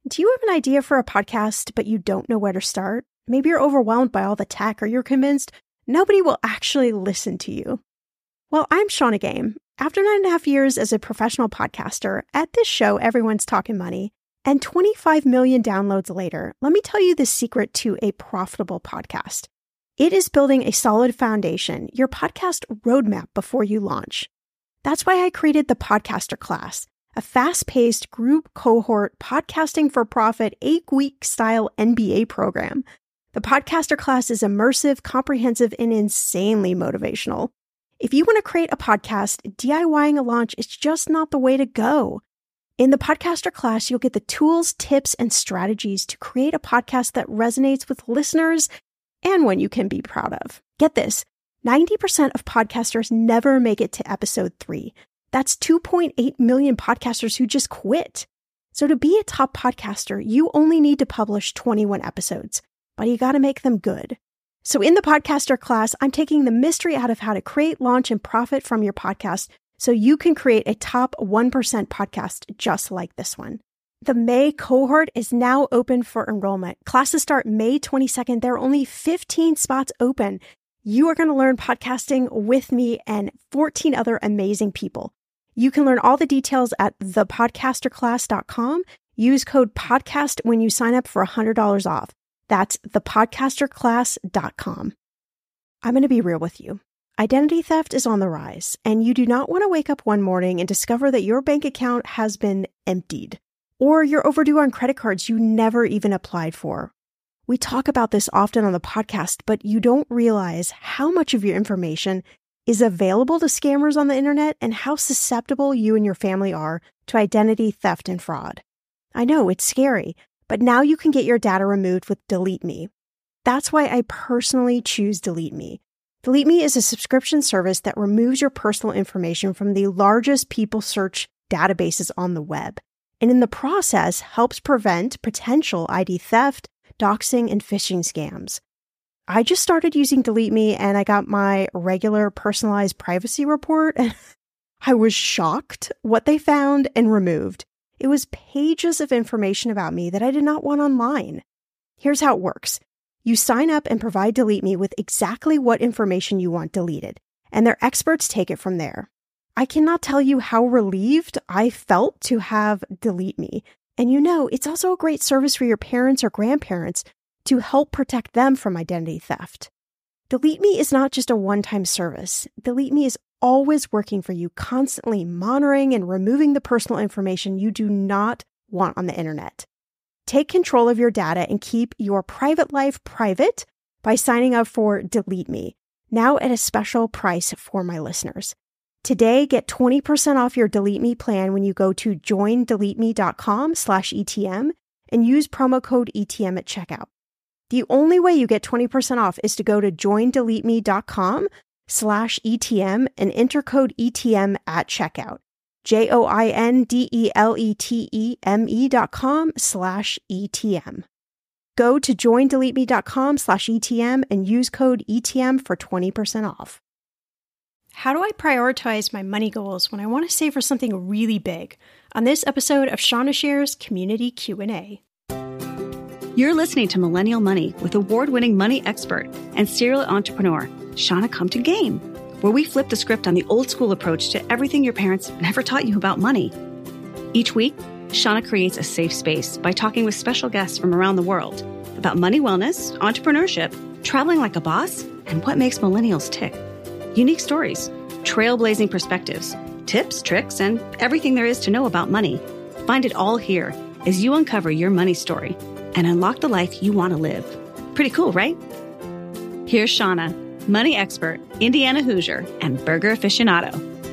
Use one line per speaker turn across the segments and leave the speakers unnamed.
Do you have an idea for a podcast, but you don't know where to start? Maybe you're overwhelmed by all the tech, or you're convinced nobody will actually listen to you. Well, I'm Shannah Game. After 9.5 years as a professional podcaster, at this show, everyone's talking money, and 25 million downloads later, let me tell you the secret to a profitable podcast. It is building a solid foundation, your podcast roadmap before you launch. That's why I created the Podcaster Class, a fast-paced group cohort podcasting for profit 8-week style MBA program. The Podcaster Class is immersive, comprehensive, and insanely motivational. If you want to create a podcast, DIYing a launch is just not the way to go. In the Podcaster Class, you'll get the tools, tips, and strategies to create a podcast that resonates with listeners and one you can be proud of. Get this, 90% of podcasters never make it to episode 3. That's 2.8 million podcasters who just quit. So to be a top podcaster, you only need to publish 21 episodes, but you got to make them good. So in the Podcaster Class, I'm taking the mystery out of how to create, launch, and profit from your podcast so you can create a top 1% podcast just like this one. The May cohort is now open for enrollment. Classes start May 22nd. There are only 15 spots open. You are going to learn podcasting with me and 14 other amazing people. You can learn all the details at thepodcasterclass.com. Use code PODCAST when you sign up for $100 off. That's thepodcasterclass.com. I'm going to be real with you. Identity theft is on the rise, and you do not want to wake up one morning and discover that your bank account has been emptied, or you're overdue on credit cards you never even applied for. We talk about this often on the podcast, but you don't realize how much of your information is available to scammers on the internet and how susceptible you and your family are to identity theft and fraud. I know it's scary, but now you can get your data removed with Delete Me. That's why I personally choose Delete Me. Delete Me is a subscription service that removes your personal information from the largest people search databases on the web, and in the process helps prevent potential ID theft, doxing, and phishing scams. I just started using Delete Me and I got my regular personalized privacy report and I was shocked what they found and removed. It was pages of information about me that I did not want online. Here's how it works. You sign up and provide Delete Me with exactly what information you want deleted, and their experts take it from there. I cannot tell you how relieved I felt to have Delete Me. And it's also a great service for your parents or grandparents to help protect them from identity theft. Delete Me is not just a one-time service. Delete Me is always working for you, constantly monitoring and removing the personal information you do not want on the internet. Take control of your data and keep your private life private by signing up for Delete Me, now at a special price for my listeners. Today, get 20% off your Delete Me plan when you go to joindeleteme.com/ETM and use promo code ETM at checkout. The only way you get 20% off is to go to joindeleteme.com/ETM and enter code ETM at checkout. joindeleteme.com/ETM. Go to joindeleteme.com/ETM and use code ETM for 20% off. How do I prioritize my money goals when I want to save for something really big? On this episode of Shannah Shares Community Q&A.
You're listening to Millennial Money with award-winning money expert and serial entrepreneur, Shannah Come to Game, where we flip the script on the old school approach to everything your parents never taught you about money. Each week, Shannah creates a safe space by talking with special guests from around the world about money wellness, entrepreneurship, traveling like a boss, and what makes millennials tick. Unique stories, trailblazing perspectives, tips, tricks, and everything there is to know about money. Find it all here as you uncover your money story and unlock the life you want to live. Pretty cool, right? Here's Shannah, money expert, Indiana Hoosier, and burger aficionado.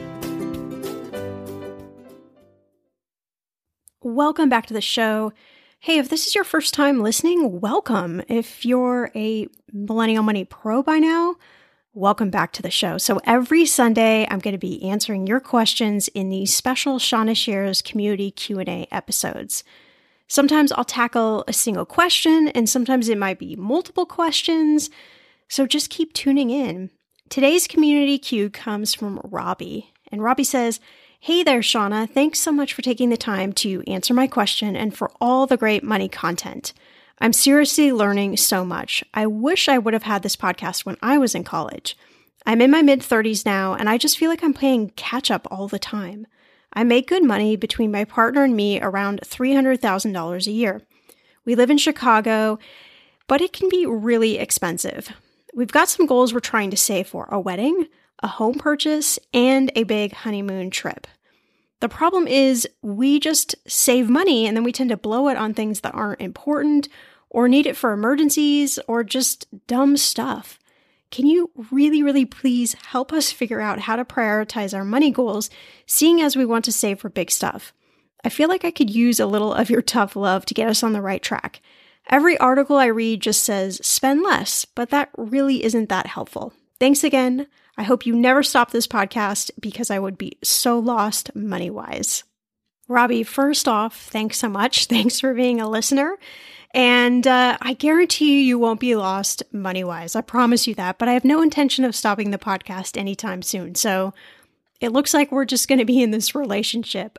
Welcome back to the show. Hey, if this is your first time listening, welcome. If you're a Millennial Money Pro by now, welcome back to the show. So every Sunday, I'm going to be answering your questions in these special Shannah Shares Community Q&A episodes. Sometimes I'll tackle a single question, and sometimes it might be multiple questions. So just keep tuning in. Today's Community Q comes from Robbie. And Robbie says, Hey there, Shauna. Thanks so much for taking the time to answer my question and for all the great money content. I'm seriously learning so much. I wish I would have had this podcast when I was in college. I'm in my mid-30s now, and I just feel like I'm playing catch-up all the time. I make good money between my partner and me, around $300,000 a year. We live in Chicago, but it can be really expensive. We've got some goals we're trying to save for: a wedding, a home purchase, and a big honeymoon trip. The problem is we just save money and then we tend to blow it on things that aren't important or need it for emergencies or just dumb stuff. Can you really please help us figure out how to prioritize our money goals, seeing as we want to save for big stuff? I feel like I could use a little of your tough love to get us on the right track. Every article I read just says spend less, but that really isn't that helpful. Thanks again. I hope you never stop this podcast because I would be so lost money-wise. Robbie, first off, thanks so much. Thanks for being a listener. And I guarantee you won't be lost money-wise. I promise you that. But I have no intention of stopping the podcast anytime soon. So it looks like we're just going to be in this relationship.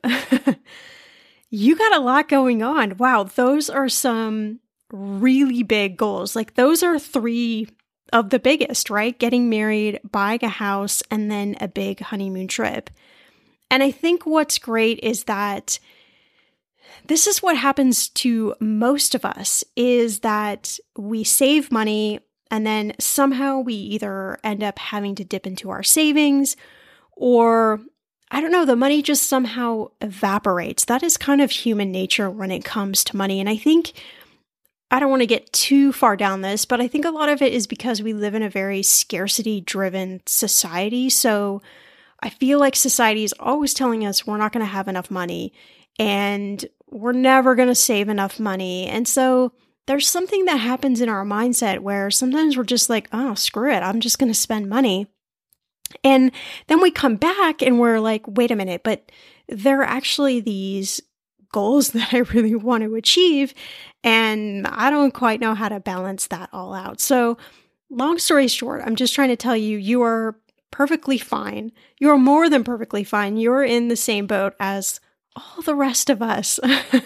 You got a lot going on. Wow, those are some really big goals. Like those are 3 of the biggest, right? Getting married, buying a house, and then a big honeymoon trip. And I think what's great is that this is what happens to most of us, is that we save money and then somehow we either end up having to dip into our savings, or I don't know, the money just somehow evaporates. That is kind of human nature when it comes to money. And I think, I don't want to get too far down this, but I think a lot of it is because we live in a very scarcity-driven society. So I feel like society is always telling us we're not going to have enough money and we're never going to save enough money. And so there's something that happens in our mindset where sometimes we're just like, oh, screw it, I'm just going to spend money. And then we come back and we're like, wait a minute, but there are actually these goals that I really want to achieve, and I don't quite know how to balance that all out. So long story short, I'm just trying to tell you, you are perfectly fine. You're more than perfectly fine. You're in the same boat as all the rest of us.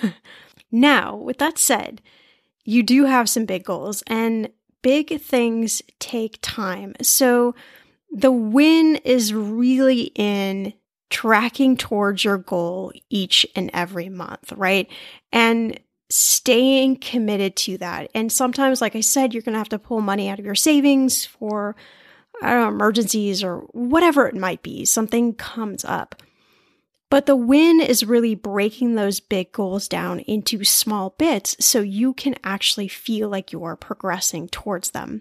Now, with that said, you do have some big goals, and big things take time. So the win is really in tracking towards your goal each and every month, right? And staying committed to that. And sometimes, like I said, you're going to have to pull money out of your savings for, I don't know, emergencies or whatever it might be. Something comes up. But the win is really breaking those big goals down into small bits so you can actually feel like you're progressing towards them.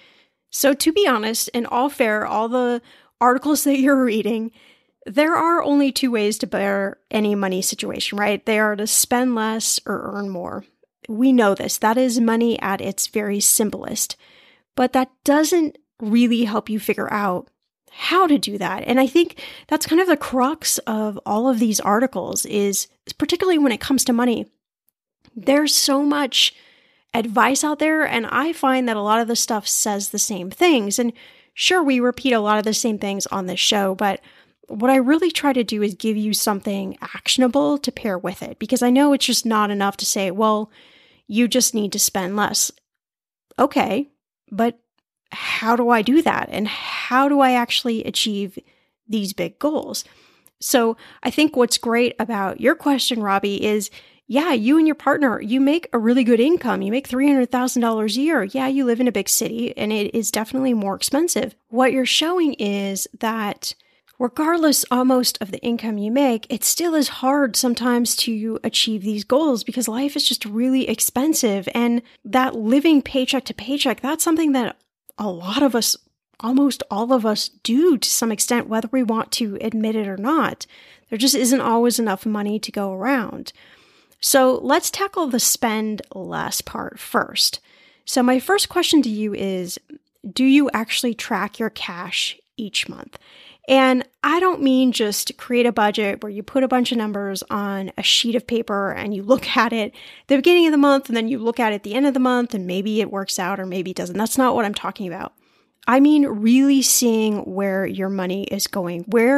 So to be honest, in all fair, all the articles that you're reading, there are only 2 ways to bear any money situation, right? They are to spend less or earn more. We know this. That is money at its very simplest. But that doesn't really help you figure out how to do that. And I think that's kind of the crux of all of these articles, is particularly when it comes to money. There's so much advice out there, and I find that a lot of the stuff says the same things. And sure, we repeat a lot of the same things on this show, but what I really try to do is give you something actionable to pair with it, because I know it's just not enough to say, well, you just need to spend less. Okay, but how do I do that? And how do I actually achieve these big goals? So I think what's great about your question, Robbie, is yeah, you and your partner, you make a really good income. You make $300,000 a year. Yeah, you live in a big city and it is definitely more expensive. What you're showing is that regardless almost of the income you make, it still is hard sometimes to achieve these goals because life is just really expensive. And that living paycheck to paycheck, that's something that a lot of us, almost all of us, do to some extent, whether we want to admit it or not. There just isn't always enough money to go around. So let's tackle the spend less part first. So my first question to you is, do you actually track your cash each month? And I don't mean just create a budget where you put a bunch of numbers on a sheet of paper and you look at it at the beginning of the month and then you look at it at the end of the month and maybe it works out or maybe it doesn't. That's not what I'm talking about. I mean really seeing where your money is going. Where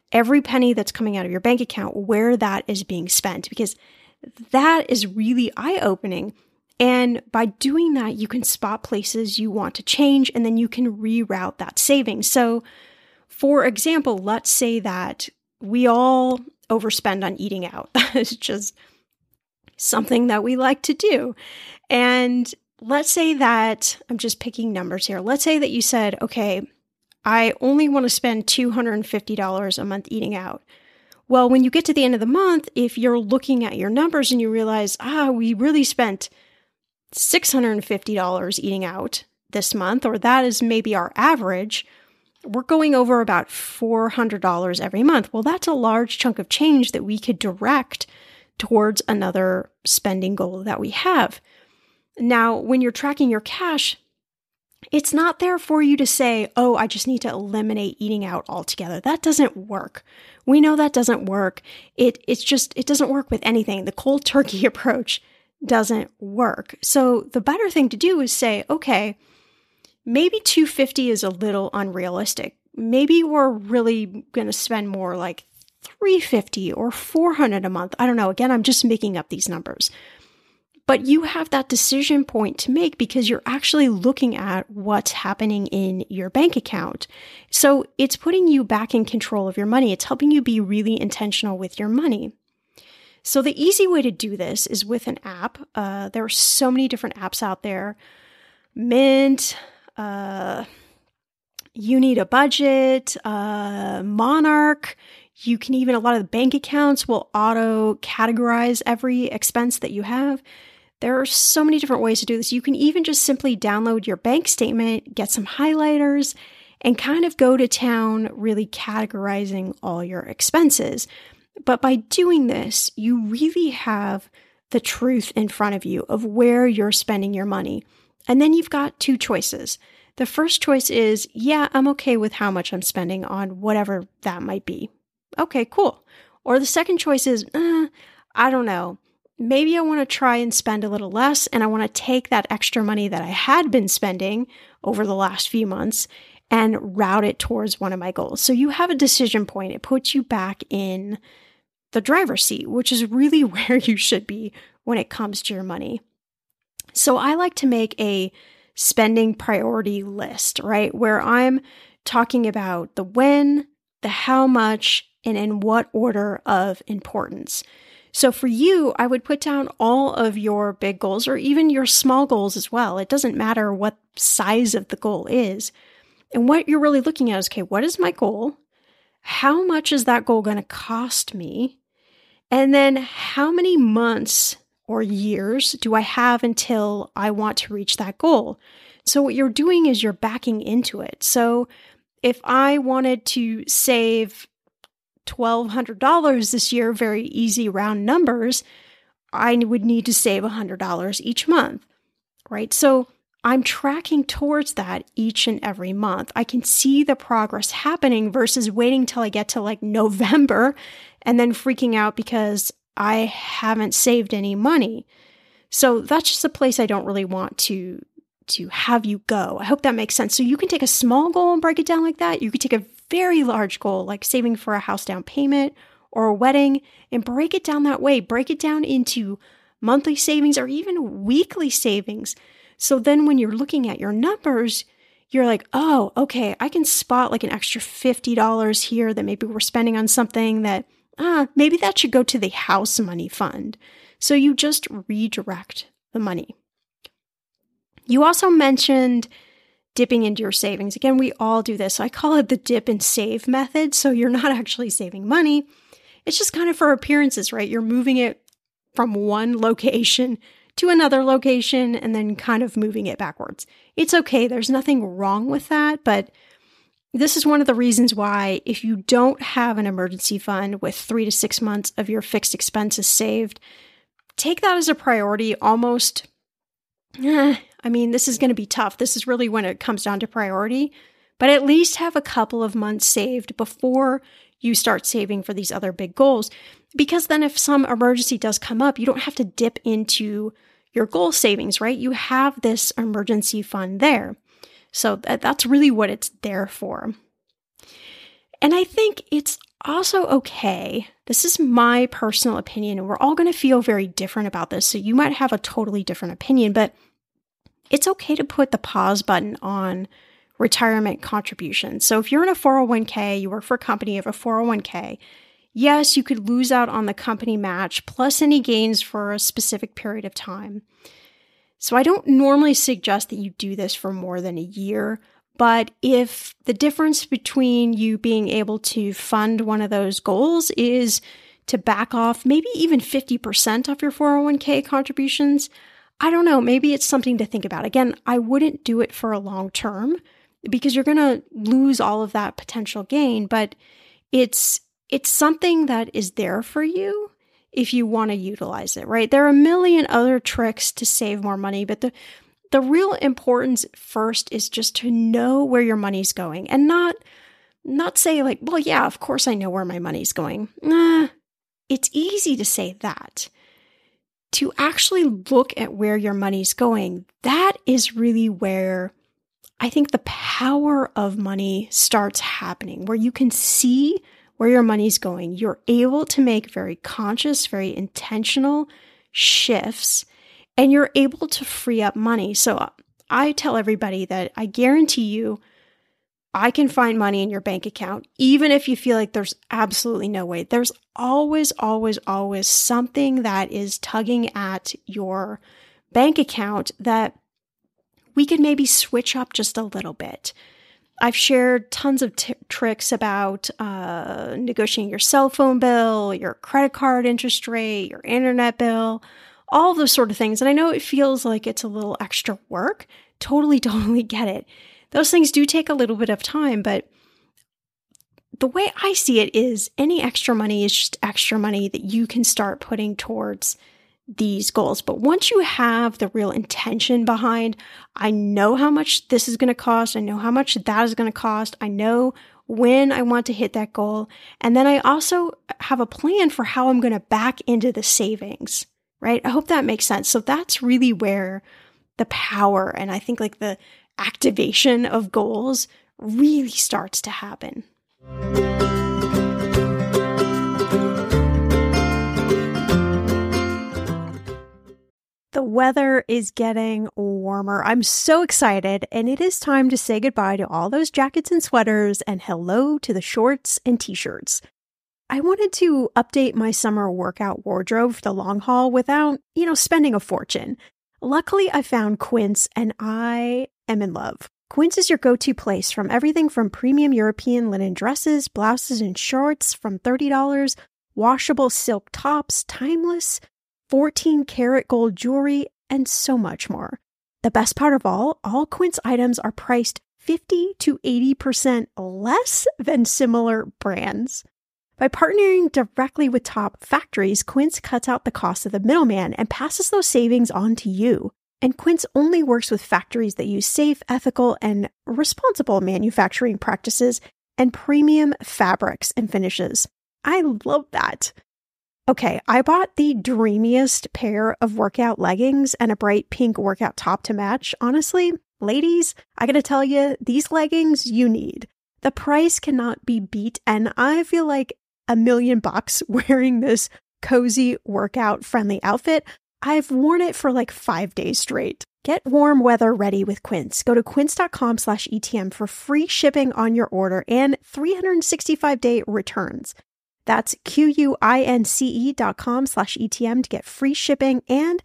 every penny that's coming out of your bank account, where that is being spent, because that is really eye-opening. And by doing that, you can spot places you want to change, and then you can reroute that savings. So, for example, let's say that we all overspend on eating out. It's just something that we like to do. And let's say that, I'm just picking numbers here. Let's say that you said, okay, I only want to spend $250 a month eating out. Well, when you get to the end of the month, if you're looking at your numbers and you realize, we really spent $650 eating out this month, or that is maybe our average, we're going over about $400 every month. Well, that's a large chunk of change that we could direct towards another spending goal that we have. Now, when you're tracking your cash, it's not there for you to say, I just need to eliminate eating out altogether. That doesn't work. We know that doesn't work. It doesn't work with anything. The cold turkey approach doesn't work. So the better thing to do is say, okay, maybe $250 is a little unrealistic. Maybe we're really going to spend more like $350 or $400 a month. I don't know. Again, I'm just making up these numbers. But you have that decision point to make because you're actually looking at what's happening in your bank account. So it's putting you back in control of your money. It's helping you be really intentional with your money. So the easy way to do this is with an app. There are so many different apps out there. Mint, You Need a Budget, Monarch. You can even, a lot of the bank accounts will auto categorize every expense that you have. There are so many different ways to do this. You can even just simply download your bank statement, get some highlighters, and kind of go to town really categorizing all your expenses. But by doing this, you really have the truth in front of you of where you're spending your money. And then you've got two choices. The first choice is, I'm okay with how much I'm spending on whatever that might be. Okay, cool. Or the second choice is, I don't know. Maybe I want to try and spend a little less, and I want to take that extra money that I had been spending over the last few months and route it towards one of my goals. So you have a decision point. It puts you back in the driver's seat, which is really where you should be when it comes to your money. So I like to make a spending priority list, right? Where I'm talking about the when, the how much, and in what order of importance. So for you, I would put down all of your big goals or even your small goals as well. It doesn't matter what size of the goal is. And what you're really looking at is, okay, what is my goal? How much is that goal going to cost me? And then how many months or years do I have until I want to reach that goal? So what you're doing is you're backing into it. So if I wanted to save $1,200 this year, very easy round numbers, I would need to save $100 each month, right? So I'm tracking towards that each and every month. I can see the progress happening versus waiting till I get to like November and then freaking out because I haven't saved any money. So that's just a place I don't really want to have you go. I hope that makes sense. So you can take a small goal and break it down like that. You could take a very large goal like saving for a house down payment or a wedding and break it down that way. Break it down into monthly savings or even weekly savings. So then when you're looking at your numbers, you're like, oh, okay, I can spot like an extra $50 here that maybe we're spending on something that, maybe that should go to the house money fund. So you just redirect the money. You also mentioned dipping into your savings. Again, we all do this. So I call it the dip and save method. So you're not actually saving money. It's just kind of for appearances, right? You're moving it from one location to another location and then kind of moving it backwards. It's okay. There's nothing wrong with that. But this is one of the reasons why if you don't have an emergency fund with 3 to 6 months of your fixed expenses saved, take that as a priority almost. This is going to be tough. This is really when it comes down to priority, but at least have a couple of months saved before you start saving for these other big goals. Because then if some emergency does come up, you don't have to dip into your goal savings, right? You have this emergency fund there. So that's really what it's there for. And I think it's also okay. This is my personal opinion, and we're all going to feel very different about this. So you might have a totally different opinion, but it's okay to put the pause button on retirement contributions. So if you're in a 401k, you work for a company, you have a 401k, yes, you could lose out on the company match plus any gains for a specific period of time. So I don't normally suggest that you do this for more than a year, but if the difference between you being able to fund one of those goals is to back off maybe even 50% of your 401k contributions, I don't know, maybe it's something to think about. Again, I wouldn't do it for a long term because you're going to lose all of that potential gain, but it's something that is there for you if you want to utilize it, right? There are a million other tricks to save more money, but the real importance first is just to know where your money's going and not say like, well, yeah, of course I know where my money's going. It's easy to say that. To actually look at where your money's going, that is really where I think the power of money starts happening, where you can see where your money's going. You're able to make very conscious, very intentional shifts, and you're able to free up money. So I tell everybody that I guarantee you, I can find money in your bank account, even if you feel like there's absolutely no way. There's always, always, always something that is tugging at your bank account that we can maybe switch up just a little bit. I've shared tons of tricks about negotiating your cell phone bill, your credit card interest rate, your internet bill, all those sort of things. And I know it feels like it's a little extra work. Totally get it. Those things do take a little bit of time, but the way I see it is any extra money is just extra money that you can start putting towards these goals. But once you have the real intention behind, I know how much this is going to cost. I know how much that is going to cost. I know when I want to hit that goal. And then I also have a plan for how I'm going to back into the savings, right? I hope that makes sense. So that's really where the power and I think like the activation of goals really starts to happen. The weather is getting warmer. I'm so excited, and it is time to say goodbye to all those jackets and sweaters and hello to the shorts and t-shirts. I wanted to update my summer workout wardrobe for the long haul without, spending a fortune. Luckily, I found Quince, and I am in love. Quince is your go-to place from everything from premium European linen dresses, blouses, and shorts from $30, washable silk tops, timeless 14-karat gold jewelry, and so much more. The best part of all Quince items are priced 50 to 80% less than similar brands. By partnering directly with top factories, Quince cuts out the cost of the middleman and passes those savings on to you. And Quince only works with factories that use safe, ethical, and responsible manufacturing practices and premium fabrics and finishes. I love that. Okay, I bought the dreamiest pair of workout leggings and a bright pink workout top to match. Honestly, ladies, I gotta tell you, these leggings you need. The price cannot be beat, and I feel like $1 million wearing this cozy workout friendly outfit. I've worn it for like 5 days straight. Get warm weather ready with Quince. Go to quince.com/ETM for free shipping on your order and 365-day returns. That's QUINCE.com/ETM to get free shipping and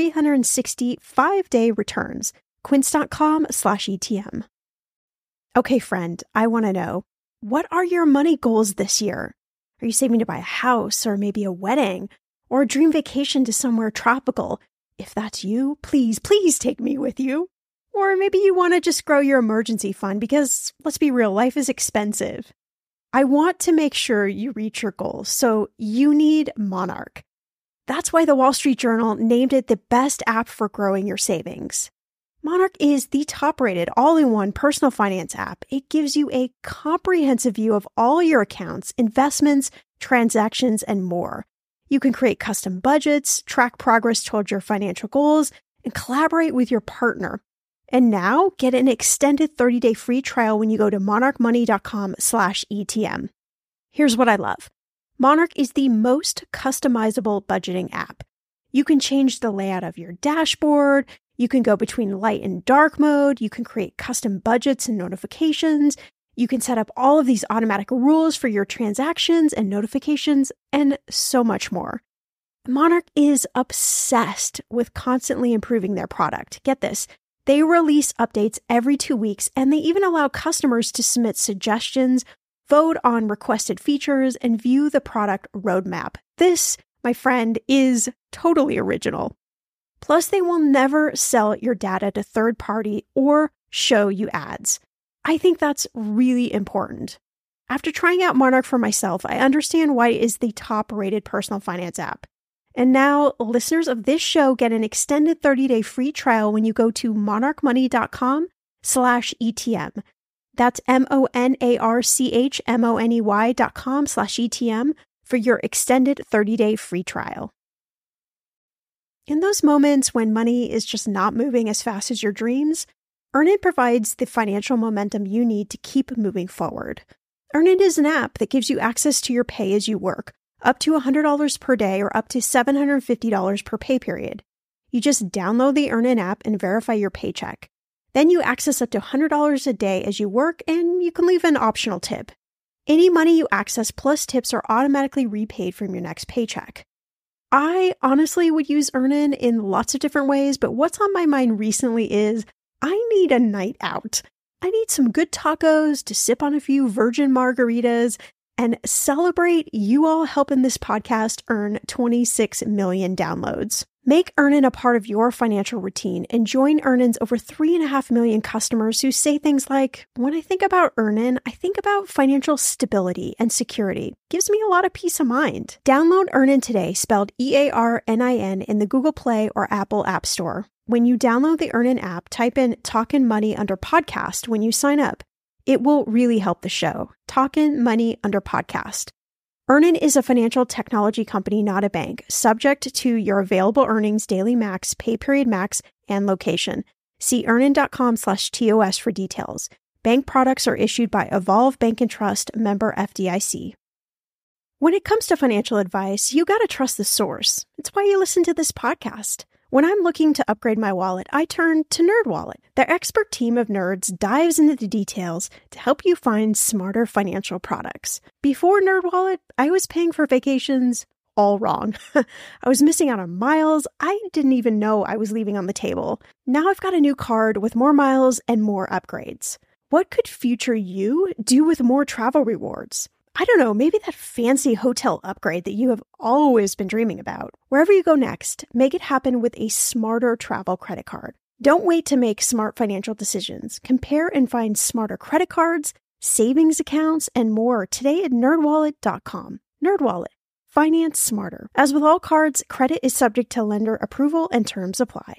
365-day returns. Quince.com/ETM. Okay, friend, I want to know, what are your money goals this year? Are you saving to buy a house or maybe a wedding or a dream vacation to somewhere tropical? If that's you, please take me with you. Or maybe you want to just grow your emergency fund because, let's be real, life is expensive. I want to make sure you reach your goals, so you need Monarch. That's why the Wall Street Journal named it the best app for growing your savings. Monarch is the top-rated all-in-one personal finance app. It gives you a comprehensive view of all your accounts, investments, transactions, and more. You can create custom budgets, track progress towards your financial goals, and collaborate with your partner. And now, get an extended 30-day free trial when you go to monarchmoney.com/ETM. Here's what I love. Monarch is the most customizable budgeting app. You can change the layout of your dashboard. You can go between light and dark mode. You can create custom budgets and notifications. You can set up all of these automatic rules for your transactions and notifications, and so much more. Monarch is obsessed with constantly improving their product. Get this. They release updates every 2 weeks, and they even allow customers to submit suggestions, vote on requested features, and view the product roadmap. This, my friend, is totally original. Plus, they will never sell your data to third party or show you ads. I think that's really important. After trying out Monarch for myself, I understand why it is the top-rated personal finance app. And now, listeners of this show get an extended 30-day free trial when you go to monarchmoney.com/ETM. That's monarchmoney.com/ETM for your extended 30-day free trial. In those moments when money is just not moving as fast as your dreams, Earnin provides the financial momentum you need to keep moving forward. Earnin is an app that gives you access to your pay as you work, up to $100 per day or up to $750 per pay period. You just download the Earnin app and verify your paycheck. Then you access up to $100 a day as you work, and you can leave an optional tip. Any money you access plus tips are automatically repaid from your next paycheck. I honestly would use Earnin in lots of different ways, but what's on my mind recently is I need a night out. I need some good tacos to sip on a few virgin margaritas and celebrate you all helping this podcast earn 26 million downloads. Make Earnin a part of your financial routine and join Earnin's over 3.5 million customers who say things like, when I think about Earnin, I think about financial stability and security. Gives me a lot of peace of mind. Download Earnin today, spelled EARNIN, in the Google Play or Apple App Store. When you download the Earnin app, type in Talkin' Money under podcast when you sign up. It will really help the show. Talkin' Money under podcast. Earnin is a financial technology company, not a bank, subject to your available earnings, daily max, pay period max, and location. See earnin.com/TOS for details. Bank products are issued by Evolve Bank and Trust, member FDIC. When it comes to financial advice, you gotta trust the source. It's why you listen to this podcast. When I'm looking to upgrade my wallet, I turn to NerdWallet. Their expert team of nerds dives into the details to help you find smarter financial products. Before NerdWallet, I was paying for vacations all wrong. I was missing out on miles I didn't even know I was leaving on the table. Now I've got a new card with more miles and more upgrades. What could future you do with more travel rewards? I don't know, maybe that fancy hotel upgrade that you have always been dreaming about. Wherever you go next, make it happen with a smarter travel credit card. Don't wait to make smart financial decisions. Compare and find smarter credit cards, savings accounts, and more today at nerdwallet.com. NerdWallet. Finance smarter. As with all cards, credit is subject to lender approval and terms apply.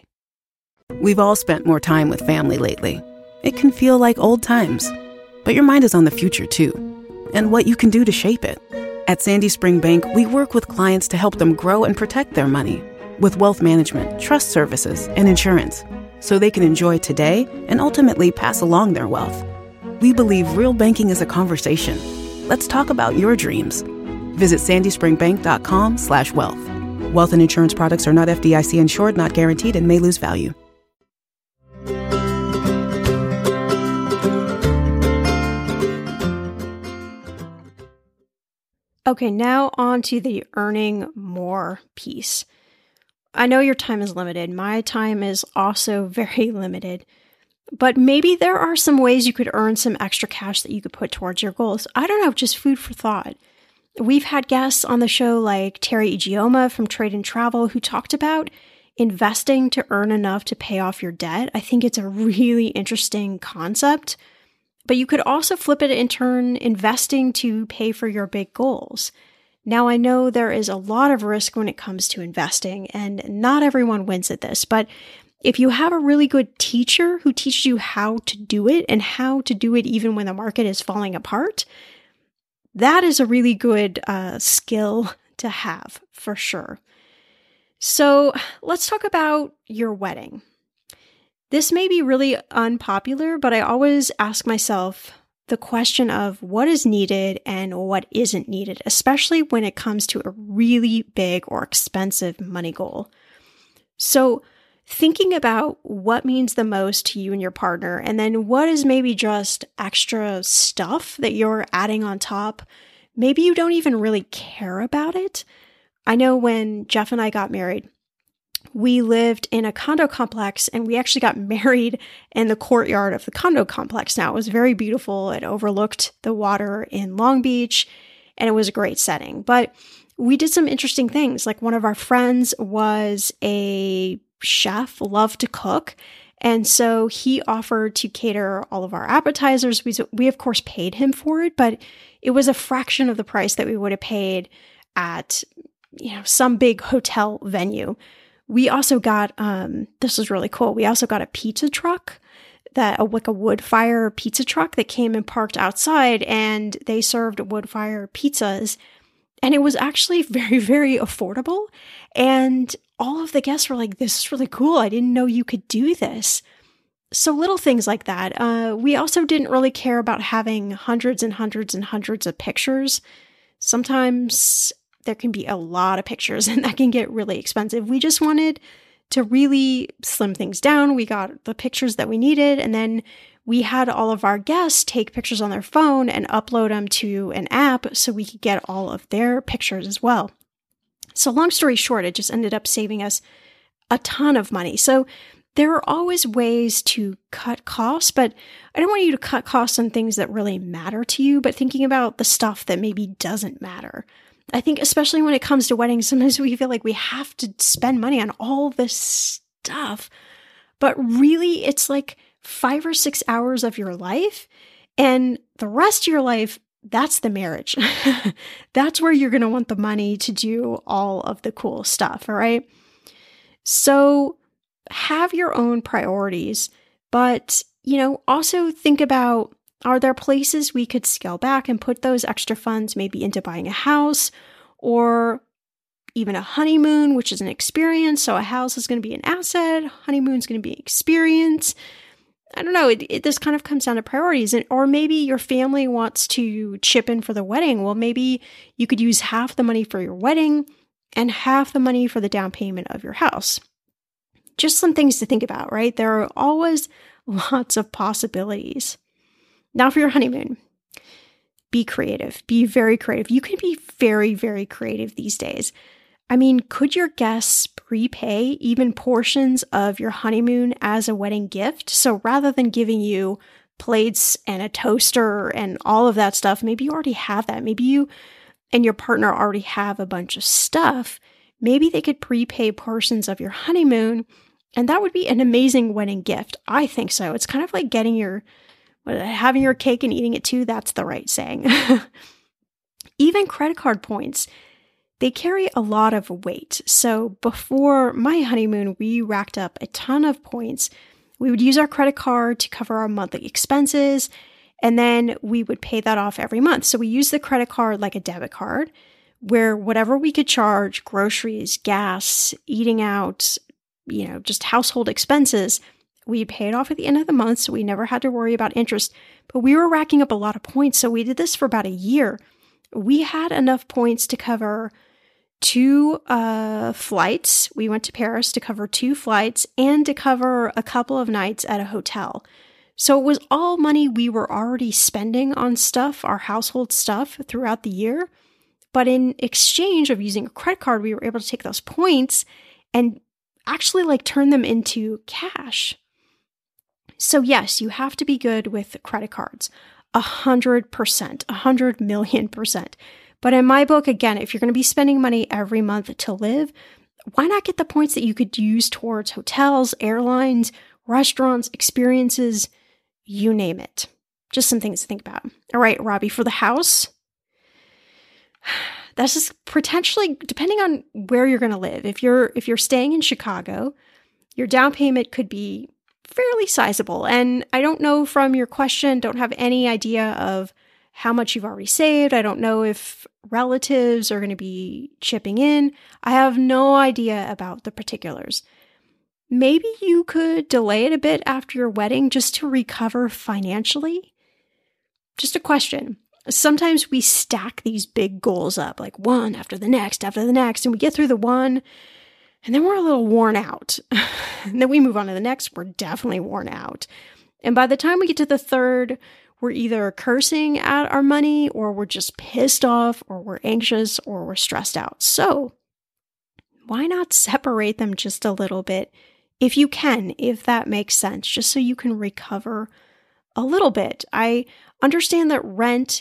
We've all spent more time with family lately. It can feel like old times, but your mind is on the future too, and what you can do to shape it. At Sandy Spring Bank, we work with clients to help them grow and protect their money with wealth management, trust services, and insurance, so they can enjoy today and ultimately pass along their wealth. We believe real banking is a conversation. Let's talk about your dreams. Visit sandyspringbank.com/wealth. Wealth and insurance products are not FDIC insured, not guaranteed, and may lose value.
Okay, now on to the earning more piece. I know your time is limited. My time is also very limited. But maybe there are some ways you could earn some extra cash that you could put towards your goals. I don't know, just food for thought. We've had guests on the show like Terry Igioma from Trade and Travel who talked about investing to earn enough to pay off your debt. I think it's a really interesting concept. But you could also flip it and turn investing to pay for your big goals. Now, I know there is a lot of risk when it comes to investing, and not everyone wins at this. But if you have a really good teacher who teaches you how to do it and how to do it even when the market is falling apart, that is a really good skill to have for sure. So let's talk about your wedding. This may be really unpopular, but I always ask myself, the question of what is needed and what isn't needed, especially when it comes to a really big or expensive money goal. So thinking about what means the most to you and your partner, and then what is maybe just extra stuff that you're adding on top. Maybe you don't even really care about it. I know when Jeff and I got married, we lived in a condo complex and we actually got married in the courtyard of the condo complex. Now, it was very beautiful. It overlooked the water in Long Beach and it was a great setting. But we did some interesting things. Like one of our friends was a chef, loved to cook. And so he offered to cater all of our appetizers. We of course paid him for it, but it was a fraction of the price that we would have paid at, some big hotel venue. We also got, this was really cool. We also got a pizza truck, like a wood fire pizza truck that came and parked outside, and they served wood fire pizzas. And it was actually very, very affordable. And all of the guests were like, this is really cool. I didn't know you could do this. So little things like that. We also didn't really care about having hundreds and hundreds and hundreds of pictures. Sometimes there can be a lot of pictures and that can get really expensive. We just wanted to really slim things down. We got the pictures that we needed, and then we had all of our guests take pictures on their phone and upload them to an app so we could get all of their pictures as well. So long story short, it just ended up saving us a ton of money. So there are always ways to cut costs, but I don't want you to cut costs on things that really matter to you, but thinking about the stuff that maybe doesn't matter. I think especially when it comes to weddings, sometimes we feel like we have to spend money on all this stuff, but really it's like 5 or 6 hours of your life, and the rest of your life, that's the marriage. That's where you're going to want the money to do all of the cool stuff, all right? So have your own priorities, but, also think about, are there places we could scale back and put those extra funds maybe into buying a house or even a honeymoon, which is an experience. So a house is going to be an asset, honeymoon's going to be an experience. I don't know, this kind of comes down to priorities. Or maybe your family wants to chip in for the wedding. Well, maybe you could use half the money for your wedding and half the money for the down payment of your house. Just some things to think about, right? There are always lots of possibilities. Now for your honeymoon, be creative. Be very creative. You can be very, very creative these days. I mean, could your guests prepay even portions of your honeymoon as a wedding gift? So rather than giving you plates and a toaster and all of that stuff, maybe you already have that. Maybe you and your partner already have a bunch of stuff. Maybe they could prepay portions of your honeymoon, and that would be an amazing wedding gift. I think so. It's kind of like having your cake and eating it too. That's the right saying. Even credit card points, they carry a lot of weight. So before my honeymoon, we racked up a ton of points. We would use our credit card to cover our monthly expenses, and then we would pay that off every month. So we used the credit card like a debit card, where whatever we could charge, groceries, gas, eating out, just household expenses, we paid off at the end of the month, so we never had to worry about interest. But we were racking up a lot of points, so we did this for about a year. We had enough points to cover 2 flights. We went to Paris to cover 2 flights and to cover a couple of nights at a hotel. So it was all money we were already spending on stuff, our household stuff, throughout the year. But in exchange of using a credit card, we were able to take those points and actually turn them into cash. So yes, you have to be good with credit cards, 100%, 100,000,000%. But in my book, again, if you're going to be spending money every month to live, why not get the points that you could use towards hotels, airlines, restaurants, experiences, you name it. Just some things to think about. All right, Robbie, for the house, that's just potentially, depending on where you're going to live. If you're staying in Chicago, your down payment could be fairly sizable. And I don't know from your question, don't have any idea of how much you've already saved. I don't know if relatives are going to be chipping in. I have no idea about the particulars. Maybe you could delay it a bit after your wedding just to recover financially. just a question. Sometimes we stack these big goals up, like one after the next, and we get through the one, and then we're a little worn out. And then we move on to the next, we're definitely worn out. And by the time we get to the third, we're either cursing at our money, or we're just pissed off, or we're anxious, or we're stressed out. So why not separate them just a little bit if you can, if that makes sense, just so you can recover a little bit. I understand that rent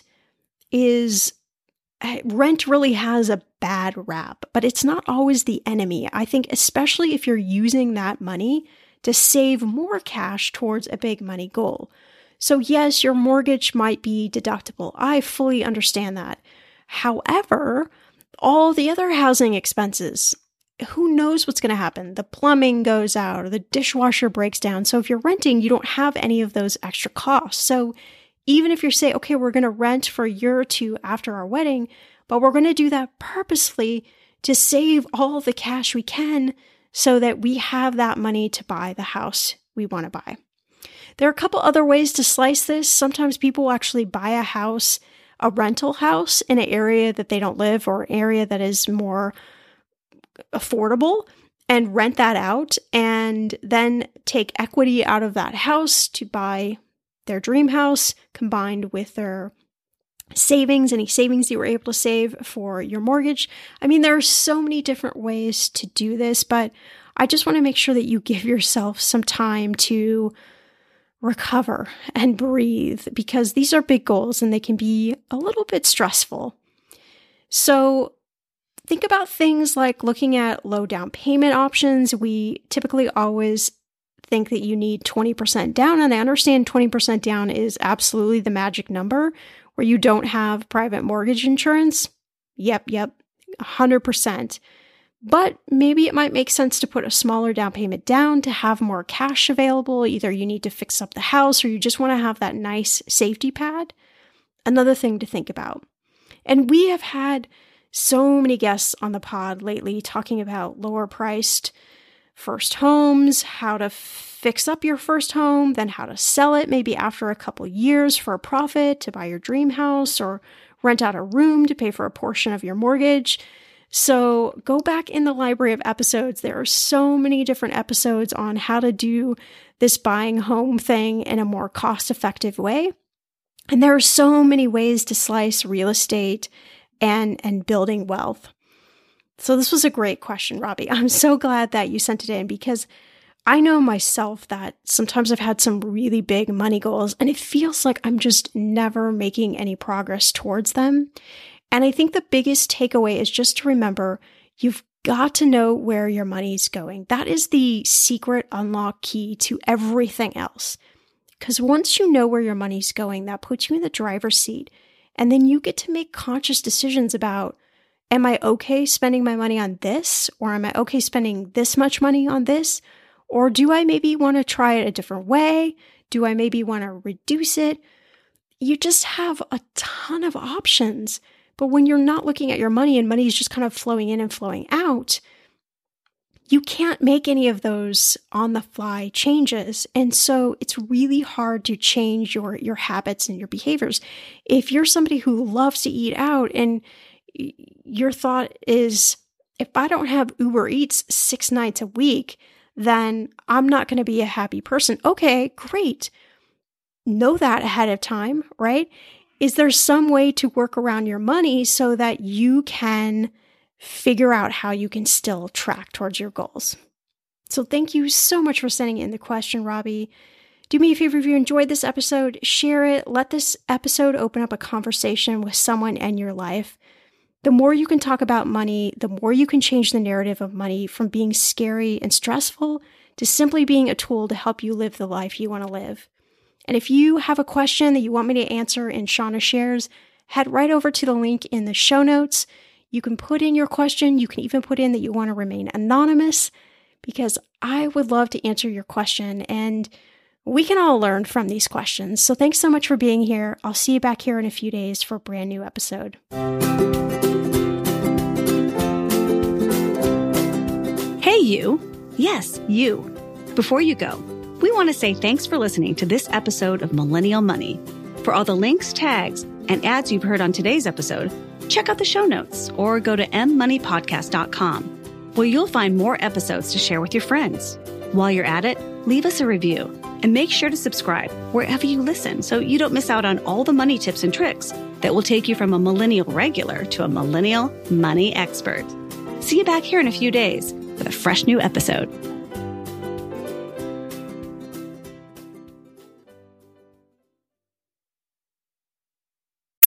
really has a bad rap, but it's not always the enemy. I think especially if you're using that money to save more cash towards a big money goal. So yes, your mortgage might be deductible. I fully understand that. However, all the other housing expenses, who knows what's going to happen? The plumbing goes out or the dishwasher breaks down. So if you're renting, you don't have any of those extra costs. So even if you say, okay, we're going to rent for a year or two after our wedding, but we're going to do that purposely to save all the cash we can so that we have that money to buy the house we want to buy. There are a couple other ways to slice this. Sometimes people actually buy a house, a rental house in an area that they don't live or an area that is more affordable and rent that out and then take equity out of that house to buy their dream house combined with their savings, any savings you were able to save for your mortgage. I mean, there are so many different ways to do this, but I just want to make sure that you give yourself some time to recover and breathe because these are big goals and they can be a little bit stressful. So think about things like looking at low down payment options. We typically always think that you need 20% down, and I understand 20% down is absolutely the magic number where you don't have private mortgage insurance. Yep, 100%. But maybe it might make sense to put a smaller down payment down to have more cash available. Either you need to fix up the house or you just want to have that nice safety pad. Another thing to think about. And we have had so many guests on the pod lately talking about lower priced first homes, how to fix up your first home, then how to sell it maybe after a couple years for a profit to buy your dream house or rent out a room to pay for a portion of your mortgage. So go back in the library of episodes. There are so many different episodes on how to do this buying home thing in a more cost-effective way. And there are so many ways to slice real estate and building wealth. So this was a great question, Robbie. I'm so glad that you sent it in because I know myself that sometimes I've had some really big money goals and it feels like I'm just never making any progress towards them. And I think the biggest takeaway is just to remember you've got to know where your money's going. That is the secret unlock key to everything else. Because once you know where your money's going, that puts you in the driver's seat. And then you get to make conscious decisions about, am I okay spending my money on this? Or am I okay spending this much money on this? Or do I maybe want to try it a different way? Do I maybe want to reduce it? You just have a ton of options. But when you're not looking at your money and money is just kind of flowing in and flowing out, you can't make any of those on-the-fly changes. And so it's really hard to change your habits and your behaviors. If you're somebody who loves to eat out and your thought is, if I don't have Uber Eats 6 nights a week, then I'm not going to be a happy person. Okay, great. Know that ahead of time, right? Is there some way to work around your money so that you can figure out how you can still track towards your goals? So thank you so much for sending in the question, Robbie. Do me a favor, if you enjoyed this episode, share it. Let this episode open up a conversation with someone in your life. The more you can talk about money, the more you can change the narrative of money from being scary and stressful to simply being a tool to help you live the life you want to live. And if you have a question that you want me to answer in Shannah Shares, head right over to the link in the show notes. You can put in your question. You can even put in that you want to remain anonymous because I would love to answer your question and we can all learn from these questions. So thanks so much for being here. I'll see you back here in a few days for a brand new episode.
Hey, you. Yes, you. Before you go, we want to say thanks for listening to this episode of Millennial Money. For all the links, tags, and ads you've heard on today's episode, check out the show notes or go to mmoneypodcast.com, where you'll find more episodes to share with your friends. While you're at it, leave us a review and make sure to subscribe wherever you listen so you don't miss out on all the money tips and tricks that will take you from a millennial regular to a millennial money expert. See you back here in a few days with a fresh new episode.